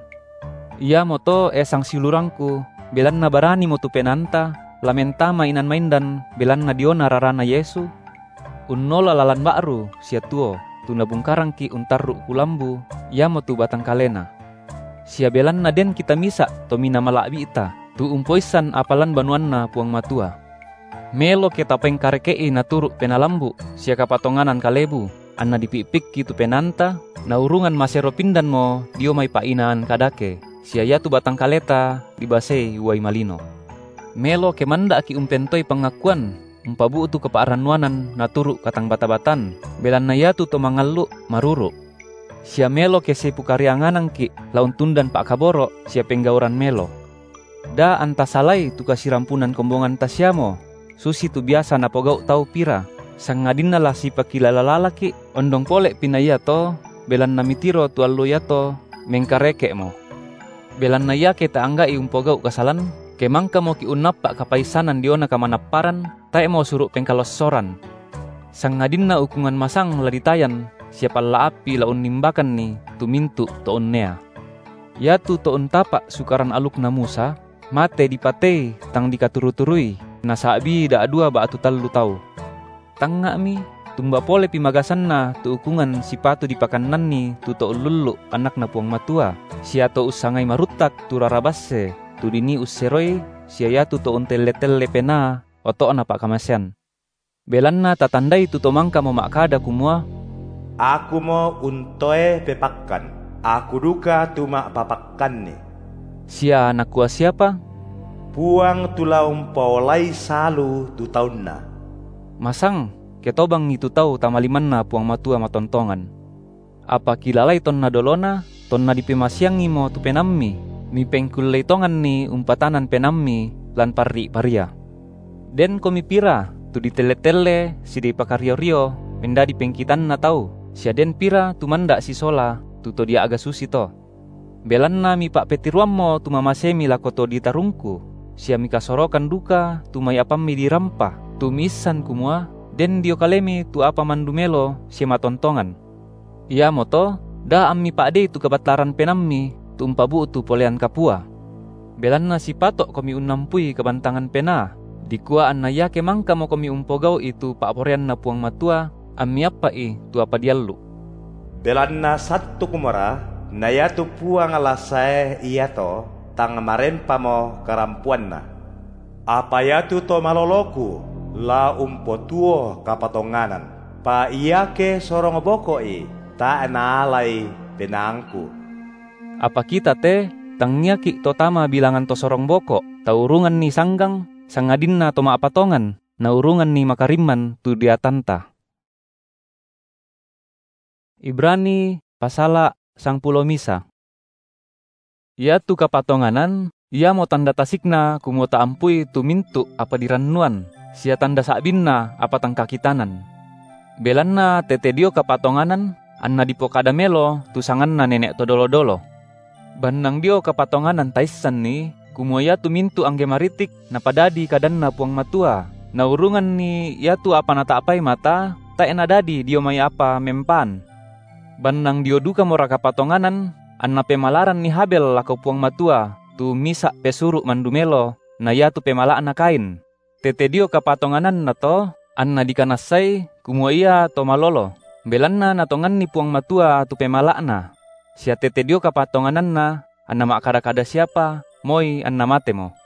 Ia moto esang silurangku, belan na barani mo tu penanta, lamentama inan maindan, belan na diona rarana Yesu. Unnola lalan baru, sia tuo, tu nabungkarang ki untarru kulambu, ia mo tu batang kalena. Sia belan na den kita misa, to mina malakbi ita, tu umpoisan apalan banuan na puang matua. Melo kita pengkarekei na turuk penalambu, sia kapatonganan kalebu, anna dipipik ki tu penanta, na urungan masero pindan mo, dio may painaan kadake. Sia yatu batang kaleta dibasei uai malino. Melo kemanda ki umpentoy pengakuan, umpabu tu kepaaranuanan naturu katang batabatan, belan na yatu to mangallu maruru. sia melo kese pukarianganan ki laun tundan pak kaboro sia penggauran melo. Da anta salai tu kasirampunan kombongan tasiamo, susi tu biasa napogau tau pira, sangadinna lah si pakilalalaki, ondong polek pinaya to, belan namitiro tu allo ya to, mengkareke mo. Belan na ya kita anggai umpogau kasalan, kemangka mo ki unapa kapaisanan diona kamanaparan, tae mo suruh pengkalossoran. Sangadinna ukungan masang laditayan, siapa la api laun nimbakan ni tumintu toon nea. Ya tu toon tapak sukaran aluk na Musa, mate dipate tang dikaturu-turui, nasabi da adua ba atu talu tau. Tangga mi, tumba pole pimagasan na tu ukungan sipatu dipakanan ni tu to lulu anak na puang matua, sia to usangai marutak tu rarabasse, tu dini usseroi, sia ya tu to untele-tele pena, oto na pak kamasian. Belan na tatandai tu tomangka mo makada kumua, aku mo untoe pepakkan, aku duka tuma papakkan ni. Sia anak kuah siapa? Puang tulaung paulai salu tu tahun na. Masang, ketobang itu tahu tamaliman na puang matua matontongan. Apa kilalai ton na dolona, ton na dipemasiangi mo tu penammi, mi pengkulai tongan ni umpatanan penammi lan parri paria. Den komi pira, tu ditele-tele si di pakario-rio, menda di pengkitan na tau, sia den pira tu manda si sola, tu to dia aga susi to. Belan na mi pak petiruam mo tu mamasemi lakoto di tarungku, sia mi kasorokan duka tu may apam mi dirampa, tu misan kumua, den dio kalemi tu apa mandumelo sia matontongan. Ia moto, da ammi pak de tu kabatlaran penammi, tu umpabu tu polean kapua. Belan na si patok komi unampui kebantangan pena, dikua anna ya kemangka mo komi umpogau itu pak porean na puang matua, ammi apa tu apa diallu. Belan na satu kumara, na ya tu puang alasae iya to, tang marempa mo karampuan na. Apa ya tu to maloloku, la umpotuo kapatonganan, pa iya ke sorong bokoi, ta naalai penangku. Apa kita te, tangnya ki totama bilangan to sorong boko, taurungan ni sanggang, sangadinna to maapatongan, naurungan ni makariman tu diatanta. Ibrani pasala sang pulo misa. Ya tu kapatonganan, ia mo tanda tasikna kumota ampui tu mintu apa dirannuan, sia tanda sakbinna apa tangkakitanan. Belanna tetedio kapatonganan, anna dipokada melo tu sanganna nenek to dolo-dolo. Banang dio kapatonganan taisan ni, kumoya tu mintu angge maritik napadadi kadanna puang matua. Naurungan ni ya tu apa nata apai mata, ta enadadi dio may apa mempan. Banang dio duka mora kapatonganan, anna pemalaran ni Habel lako puang matua, tu misa pesuru mandumelo, na ya tu pemalaan na kain. Tetedio kapatonganan na to, anna dikanasay, kumoya to malolo. Belanna natongan ni puang matua tu pemalaana. Sia tetedio kapatonganan na, anna makada-kada siapa, moy anna mate mo.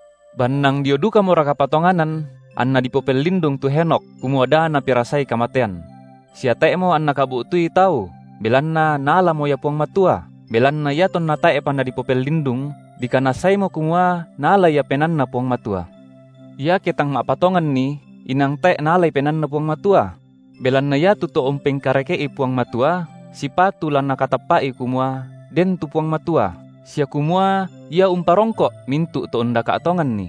Banang dio duka mora kapatonganan, anna dipopel lindung tu Henok, kumuada na pirasay kamatean. Sia tae mo anna kabutui tau, belanna naala mo ya puang matua, belanna ya ton na tae panda dipopel lindung, dikanasay mo kumua naala ya penan na puang matua. Ya ketang mapatongan ni, inang tae naalay penan na puang matua, belanna ya tu to ompeng karekei puang matua, si patu lan nakatapai kumua, den tu puang matua, sia kumua ia umparongko mintu to unda kaatongan ni.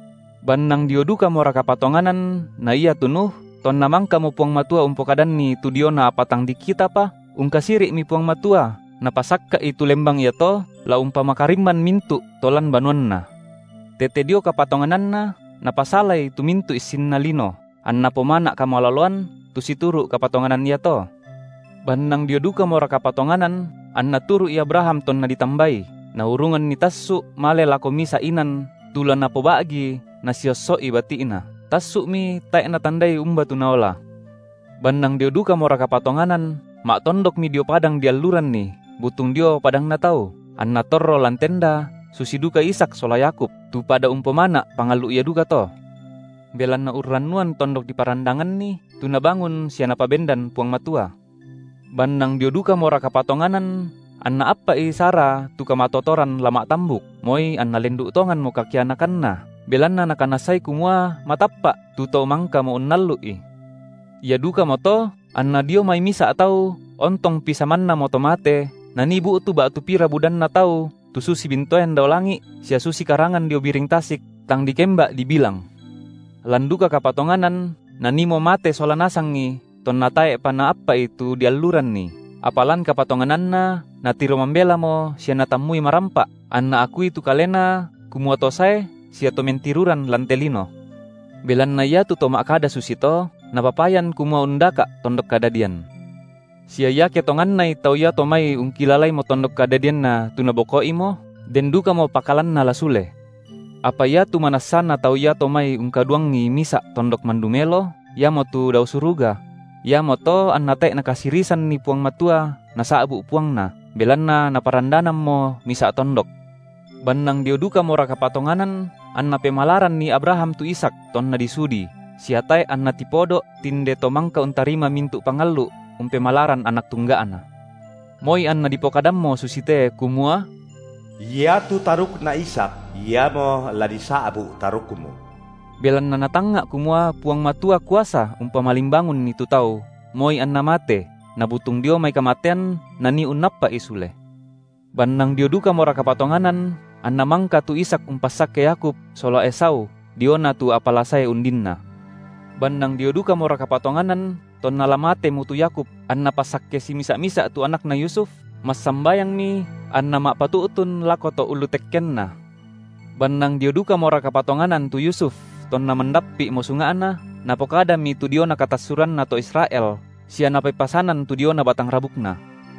Banang dio duka mora kapatonganan, na ia tunuh, ton namangka mo puang matua umpokadan ni tu diona apatang dikita pa, ungkasiri mi puang matua, napasakka itu lembang ia to, la umpamakariman mintu tolan banuan na. Tete dio kapatonganan na, napasalay tu mintu isin na lino, anna pomana kamalaloan, tu situru kapatonganan ia to. Banang dio duka mora kapatonganan, anna turu i Abraham ton na ditambai, na urungan ni tassu male lako misa inan, tulan na pobagi, na siosoi batiina, tassu mi tae na tandai umba tunaola. Banang dio duka mora kapatonganan, mak tondok mi dio padang dialuran ni, butung dio padang na tau, anna torro lantenda, susi duka Isak sola Yakub, tu pada umpamana pangalu ia duka to. Belan na urranuan tondok di parandangan ni, tu nabangun siana pabendan puang matua. Banang dio duka mora kapatonganan, anna apa Sara tu kamatotoran lama tambuk, moy anna lenduk tongan mo kakianakan na. Belan na nakanasay kumua matappa tu to mangka mo unnallu i. Ia duka mo to, anna dio may misa atau ontong pisamanna motomate, nanibu tu batu pira budanna tau, tu susi bintoen daw langi, sia susi karangan dio biring tasik, tang dikemba dibilang. Landuka kapatonganan, nanimo mate sola nasangi, ton natae pana apa itu dialuran ni. Apalan kapatongananna, natiro mambela mo, sia natamui marampa, anna aku itu kalena, kumuatosai, sia to mentiruran lantelino. Belan na ya tu tomak kada susito, napapayan kumua undaka tondok kadadian. Sia ya ketongan nai tau ya tomai ungkilalai mo tondok kadadian na tunabokoi mo, den duka mo pakalan na lasule. Apa ya tu manasana tau ya tomai ungkaduangi misa tondok mandumelo, ya mo tu daw suruga. Ya mo to annate nakasirisan ni puang matua, nasaabu puang na, belan na naparandanam mo misa tondok. Banang dio duka mo rakapatonganan, anna pemalaran ni Abraham tu Ishak ton na disudi. Siatai anna tipodo tinde tomangka untarima mintu pangalu umpemalaran anak tunggaana. Moi anna dipokadam mo susite kumua. Ya tu taruk na Ishak, ya mo ladisa abu tarukumu. Belan na natanga kumua puang matua kuasa umpamalimbangun itu tau. Moi anna mate, nabutung dio may kamaten nani unappa isule. Banang dio duka mo rakapatonganan, anna mangka tu Ishak umpasak ke Yakub solo Esau, diona tu apalasay undinna. Banang dio duka mo rakapatonganan, ton nalamate mutu Yakub, anna pasakke si misa-misa tu anak na Yusuf, mas sambayang mi, anna mapatuutun lako to ulu tekkenna. Banang dio duka mo rakapatonganan tu Yusuf, ton na mendapi mo sungaana, napokada mi tu diona katasuran na to Israel, siya napapasanan tu diona batang rabukna.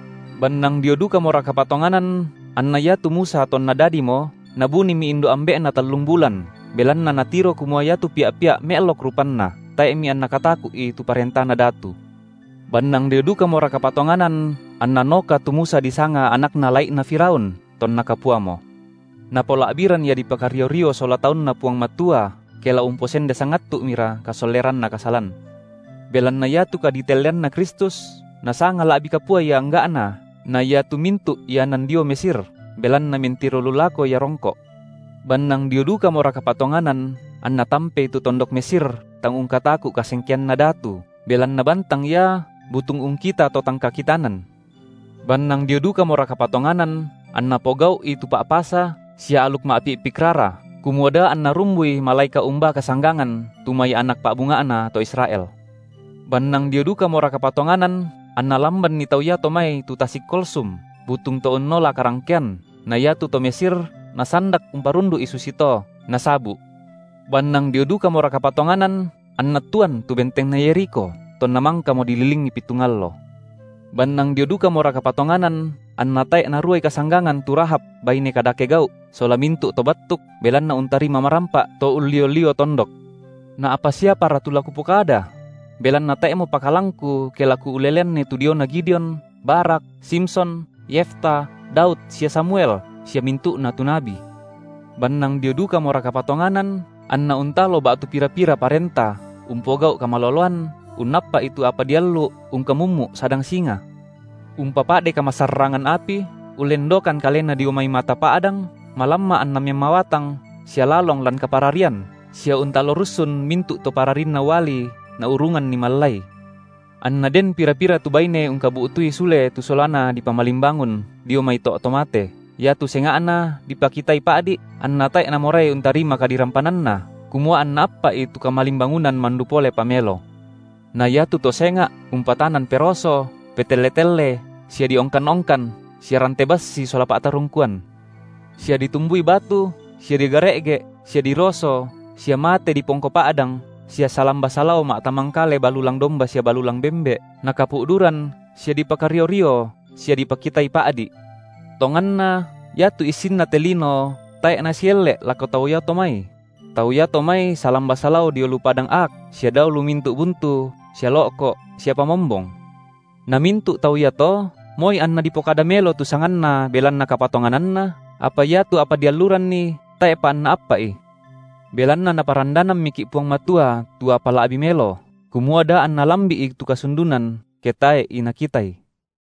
Banang dio duka mo rakapatonganan, anna ya tu Musa ton nadadi mo, nabuni mi indo ambe na 3 bulan, belan na natiro kumua ya tu pia-pia meelok rupanna. Tae mi anna kataku itu parentah na datu. Banang dio duka mo rakapatonganan, anna noka tu Musa disanga anak na laik na Firaun, ton nakapuamo. Napola abiran ya dipakario-rio sola taun na puang matua, kela umposen desangat tu mira kasoleran na kasalan. Belan na ya tu kaditelian na Kristus, nasanga la abi kapua ya enggak na ya tu mintu ya nandio Mesir, belan na mentiro lulako ya rongko. Banang dio duka mo rakapatonganan, anna tampe itu tondok Mesir, tang ungkataku kasengkian na datu, belan na bantang ya, butung ungkita to tang kakitanan. Banang dio duka mo rakapatonganan, anna pogau itu pak pasa, sia aluk maapi pikrara, kumuada anna rumbui malaika umba kasanggangan, tumai anak pak bungaana to Israel. Banang dio duka mo rakapatonganan, anna lamban ni tau ya tomai tu tasik kolsum, butung to unnola karangkian, na ya tu to Mesir, nasandak umparundu isusito, nasabu. Banang dio duka mo rakapatonganan, anna tuan tu benteng na Yeriko, ton namang kamo dililingi pitungallo. Banang dio duka mo rakapatonganan, anna tae naruay kasanggangan tu Rahab baine kadake gau, sola mintu to batuk, belan na untari mamarampa to ulio-lio tondok. Na apa siapa ratu laku pokada? Belan na tae mo pakalangku ke laku ulelen ne tu dio na Gideon, Barak, Simson, Yefta, Daud, sia Samuel, sia mintu na tu nabi. Banang dio duka mo rakapatonganan, anna untalo batu pira-pira parenta, umpogau kamaloloan, unappa itu apa diallu, ungkamumu sadang singa. Umpapade kamasarangan api, ulendokan kalena diumay mata paadang, malamma annam yang mawatang, sia lalong lan kapararian, sia untalo rusun mintu to pararin na wali, na urungan ni malay. Anna den pira-pira tu baine ungkabuutui sule tu solana di pamalimbangun, diumay to otomate. Ya tu sengaana dipakitai paadi, anna tae namorai untarima kadirampananna, kumua anna apa itu kamalimbangunan mandupole pamelo. Na ya tu to senga, umpatanan peroso, petele-tele, sia diongkan-ongkan, sia rantebas si solapa atarungkuan. Sia ditumbui batu, sia digarege, sia diroso, sia mate di pongko paadang, sia salamba salau mak tamangkale balulang domba sia balulang bembe, nakapuuduran, sia dipakario-rio, sia dipakitai paadi. Tonganna ya tu isinna telino tae na sielle lako tau ya tomai. Tau ya tomai salamba salau dio lupadang ak, sia dau lumintu buntu, sia loko, sia pamombong. Na mintu tau ya to, moi anna dipokada melo tu sanganna belan na kapatongananna, apa ya tu apa dialuran ni, tae pa anna apa Belan na naparandanam miki puang matua tu apa la abi melo, kumuada anna lambi itu kasundunan, ketae inakitai.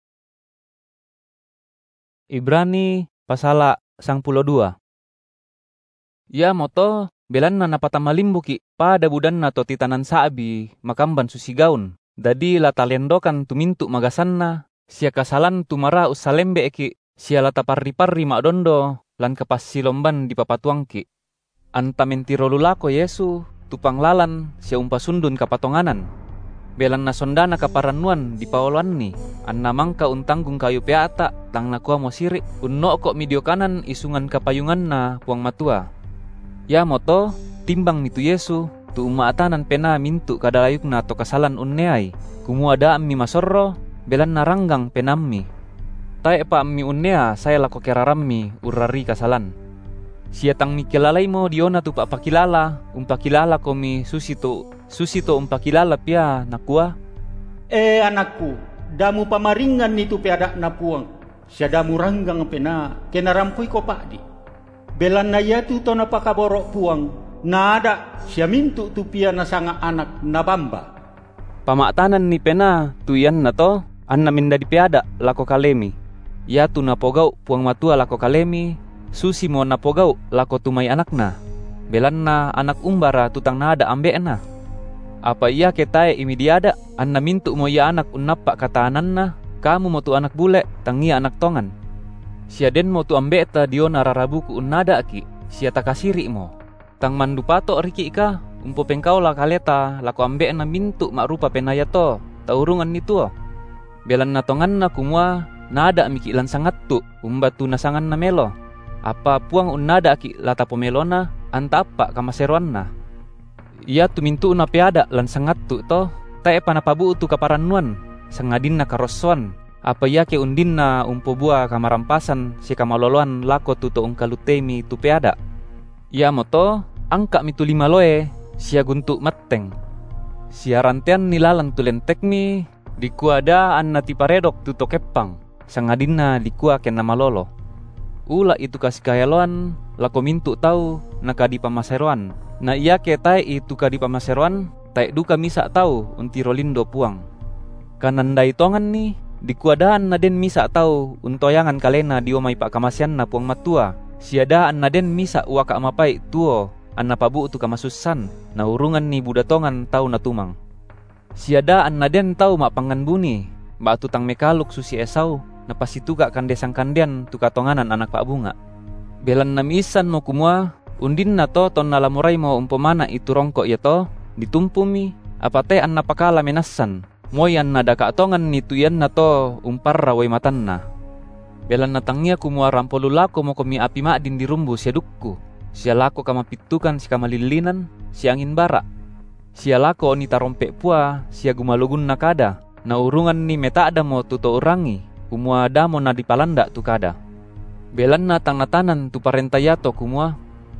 Ibrani pasala 12. Ya moto belan na napatamalimbuki pada budan na to titanan saabi makamban susigaun Dadi lata lendokan tumintu magasanna, sia kasalan tumara usalembe eki, sia lata parri-parri makdondo, lan kepas silomban di papatuangki. Anta mentiro lulako Yesu, tupang lalan, sia umpa sundun kapatonganan. Belan na sondana kaparannuan di paoloanni, anna mangka untanggung kayu peata, tang nakua mo sirik, unno kok midio kanan isungan kapayungan na puang matua. Ya moto, timbang mitu Yesu, tu umaatanan pena mintu kadalayuk na to kasalan unneai, kumuada ammi masorro, belan naranggang penammi. Tae pa ammi unnea saya lako kerarammi urari kasalan. Siatang mikilalay mo diona tu pakilala, umpakilala komi susito umpakilala pia nakua. Anakku, damu pamaringan nitu peadak na puang, siya damu ranggang pena, kenarampui ko pakdi. Belan na yatu to napakaborok puang, nada siya mintu tu pia na sanga anak na bamba. Pamaktanan ni pena tuyan na to, anna minda di peada lako kalemi. Yatu napogau puang matua lako kalemi, susi mo napogau lako tumay anak na. Belan na anak umbara tutang nada ambe na. Apa iya ketae imi diada, anna mintu mo iya anak unnapa katanan na, kamu mo tu anak bule, tangia anak tongan. Sia den mo tu ambe ta diona rarabuku unnada aki, sia takasiri mo. Tang mandu pato riki ka, umpo pengkau la kaleta, lako ambe na mintu makrupa penaya to, taurungan nituo. Belan na tongan na kumua, nada mikilan sangat tu, umbatu nasangan na melo. Apa puang unnada aki lata pomelona, anta apa kamaseruan na. Ia tumintu na peada lan sangat tu to, tae panapabu tu kaparannuan, sangadin na karoswan. Apa ia ke undin na umpo bua kamarampasan si kamaloloan lako tuto ungkalutemi tu peada. Ia moto, angka mitu lima loe, sia guntuk mateng. Sia rantean nilalan tulentek mi, dikuada anna tiparedok tuto kepang, sangadin na dikua kena malolo. Ula itu kasih kayaloan, lako mintu tahu nakadi pamaseroan. Na iya ke tae itu kadi pamaseroan, tae duka misa tahu unti rolindo puang. Kanandai tongan ni, dikuadaan na den misa tahu untoyangan kalena diomay pak kamasian na puang matua. Siadaan na den misa waka mapai tuo, anna pabu tu kamasusan, na urungan ni budatongan tahu na tumang. Siadaan na den tahu mak pangan buni, mbak tutang mekaluk susi Esau, na pasituga kandesang kandian tu katonganan anak pak bunga. Belan na miisan mo kumua, undin na to ton nalamuray mo umpamana itu rongkok ya to, ditumpumi, apate an napakala menasan, moyan na dakaatongan ni tuyan na to umparra way matan na. Belan na tangnya kumua rampolulako mo kumi api maadin di rumbu siya dukku, siya lako kamapitukan si kamalilinan, siya angin bara. Siya lako ni tarompe pua, siya gumalugun na kada, na urungan ni metaada mo tuto urangi, kumua damo na dipalanda tu kada. Belan na tang natanan tu parentayato kumua,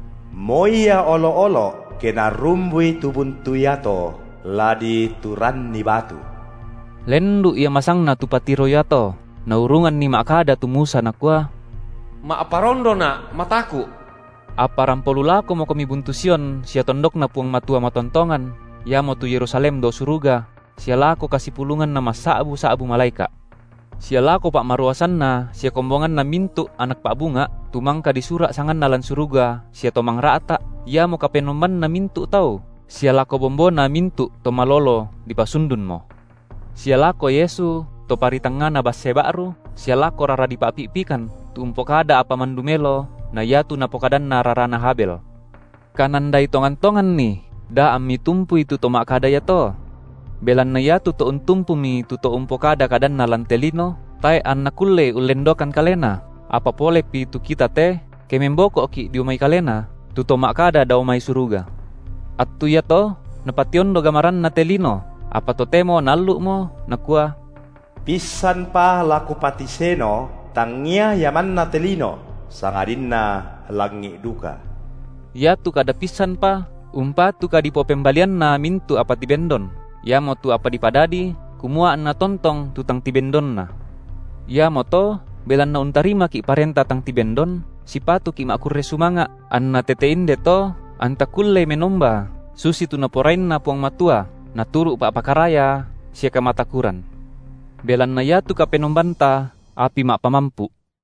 moya olo-olo kena rumbui tubun tuyato ladi turan ni batu. Lendu ia masang na tu patiro yato, na urungan ni makada tu Musa nakua, Maaparondo na mataku. apa rampolulako mo kami buntusion, siya tondok na puang matua matontongan, ya mo tu Yerusalem do suruga, siya lako kasipulungan na masaabu-saabu malaika. Siya lako pak maruasan na, siya kombongan na mintu anak pak bunga, tumangka disura sangan nalan suruga, siya tomang raata, ya mo kapenoman na mintu tau, siya lako bombo na mintu to malolo di pasundun mo. Siya lako Yesu to paritanga na basse baru, siya lako rara di papipikan, tumpo kada apa mandumelo, na yatu na pokadan na rarana Habel. Kanandai tongan-tongan ni, da ammi tumpu itu to makada ya to. Belan na yatu to untumpu mi tuto umpo kada kadan na lantelino, tae anna kulle ulendokan kalena, apa pole pi tu kita te, kememboko ki diumay kalena, tuto makada daw may suruga. At tu ya to, napation do gamaran na telino, apa to temo nalu mo, nakua, Pisan pa laku patiseno, tangia yaman na telino, sangadin na langi duka. Ya tu kada pisan pa, umpa tu kadipo pembalian na mintu apa tibendon. Ya mo tu apa dipadadi, kumua na tontong tutang tibendon na. Ya mo to, belan na untarima ki parenta tang tibendon, sipatu ki makurre sumanga, anna tetein de to, anta kulle menomba, susi tu naporain na puang matua, naturu pa apakaraya, siya kamatakuran. Belan na ya tu kapenombanta, api mak pamampu.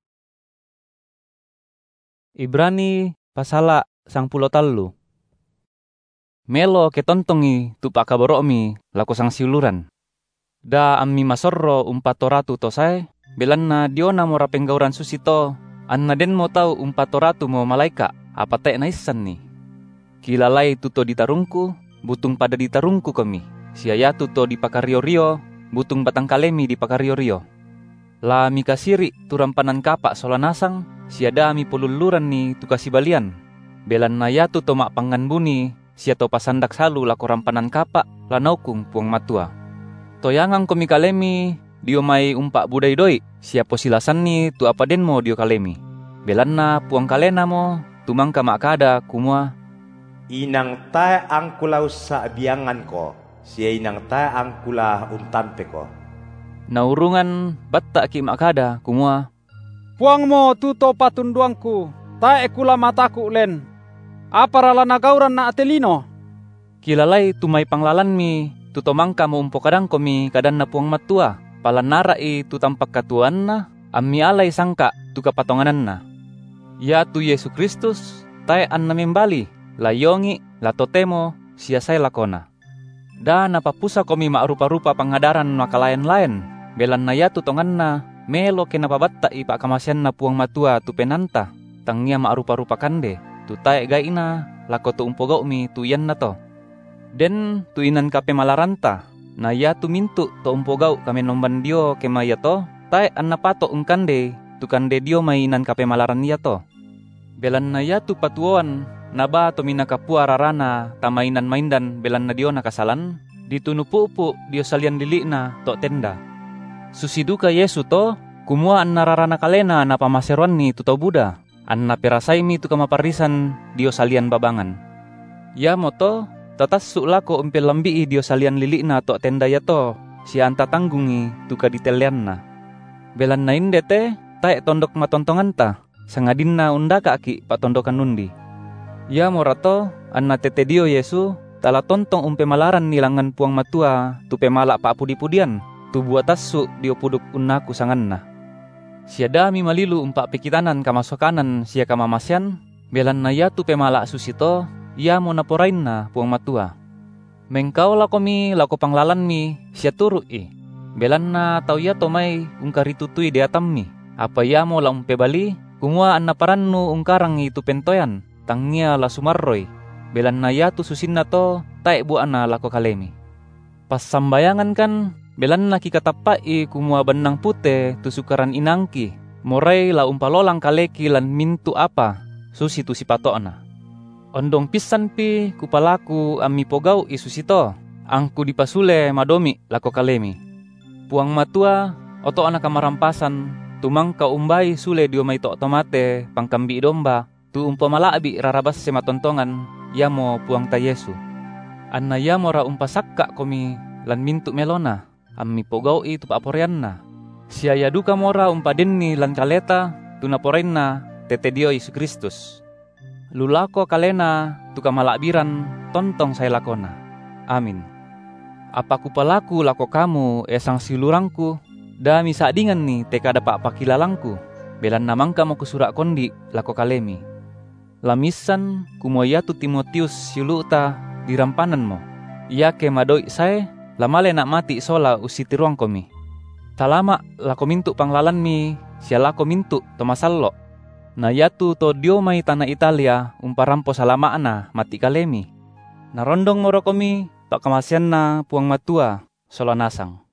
Ibrani pasala 10. Melo ketontongi tu pakaboromi lako sang siuluran. Da ammi masorro umpatoratu to say, belanna diona mora penggauran susi to, anna den mo tau umpatoratu mo malaika, apa te naisan ni. Kilalay tuto ditarungku, butung pada ditarungku kami. Siaya tuto di pakario-rio, butung batang kalemi di pakario-rio. La mi kasiri turampanan kapak solanasang, siada mi poluluran ni tukasi balian. Belan na ya tuto mak pangan buni, sia to pasandak salu la korampanan kapak, la naukung puang matua. Toyangang komi kalemi, dio mai umpak budai doi, sia posilasan ni tu apa den mo dio kalemi. Belan na puang kalena mo, tumangka mak kada kumua. Inang tae angkulau sa biangan ko, sia inang tae angkula untampe ko. Naurungan batta ki makada kumua. Puang mo tuto patunduangku, tae kula mataku len. Apa rala nagauran na atelino? Kilalay tumay panglalan mi, tuto mangka mo umpo kadang komi kadan na puang matua. Palan narai tu tampak katuan na, ammi alay sangka tu kapatonganan na. Ya tu Yesus Kristus, tae an na membali, layongi, latotemo, siya say lakona. Da napapusa komi maarupa-rupa pangadaran makalayan-layan, belan na ya tutongan na, melo kenapabatta ipa kamasyan na puang matua tu penanta, tangnya maarupa-rupa kande, tu tae gaina, lako tu umpogau mi tu yan na to. Den tu inan kape malaranta, na ya tu mintu to umpogau kami nomban dio kemaya to, tae an napato ungkande, tu kande dio mainan kape malaran ya to. Belan na ya tu patuan, naba to minakapua rarana tamainan maindan belan na dio nakasalan, ditunupu-upu dio salian lili na to tenda. Susiduka Yesu to, kumua an nararana kalena na pamaseruan ni tuto Buddha, an naperasay mi tu kamaparisan dio salian babangan. Ya moto, tatasuk lako umpel lambii dio salian lili na to tenda ya to, si anta tanggungi tu kaditelian na. Belan na indete, tae tondok matontongan ta, sangadin na undaka aki patondokan nundi. Ya morato, an natete dio Yesu, tala tontong umpe malaran nilangan puang matua, tu pemala pa pudi-pudian, tu buat tasu dio puduk unnaku sanganna. Siada mi malilu umpak pikitanan kamasokanan sia kamamasyan, belan na ya tu pemala susito, ya mo naporain na puang matua. Mengkau lako mi lako panglalan mi sia turu belan na tau ya tomai ungkaritutui deatam mi. Apa ya mo la umpe bali, kumua an naparannu ungkarang itu pentoyan, tangnya la sumarroy, belan na ya tu susin na to, tae buan na lako kalemi. Pas sambayangan kan, belan na kikatapai kumua benang pute tu sukaran inangki, moray la umpalolang kaleki lan mintu apa, susi tu sipatona. Ondong pisan pi kupalaku ami pogau isusito, angku dipasule madomi lako kalemi. Puang matua, oto anak kamarampasan, tumangka umbai sule dio may to tomate, pangkambi domba, tu umpamalabi rarabas se matontongan, yamo puang ta Yesu. Anna yamo ra umpasakka komi lan mintu melona, ammi pogau itu paaporian na. Siaya duka mora umpadenni lan kaleta, tunaporain na tete dio Yesus Kristus. Lulako kalena tuka malabiran tontong saya lakona. Amin. Apa kupalaku lako kamu esang silurangku, da misadingan ni teka dapak pakilalangku, belan namang kamu kusurak kondi lako kalemi. Lamisan kumoyatu Timotius siluta dirampanan mo. Ia kemadoi saya, lamale nak mati sola usitiruang komi. Talama lako mintu panglalan mi, sia lako mintu tomasallo. Na yatu to dio mai tanah Italia umparampo salama na mati kalemi. Narondong moro komi, tak kamasyan na puang matua solanasang.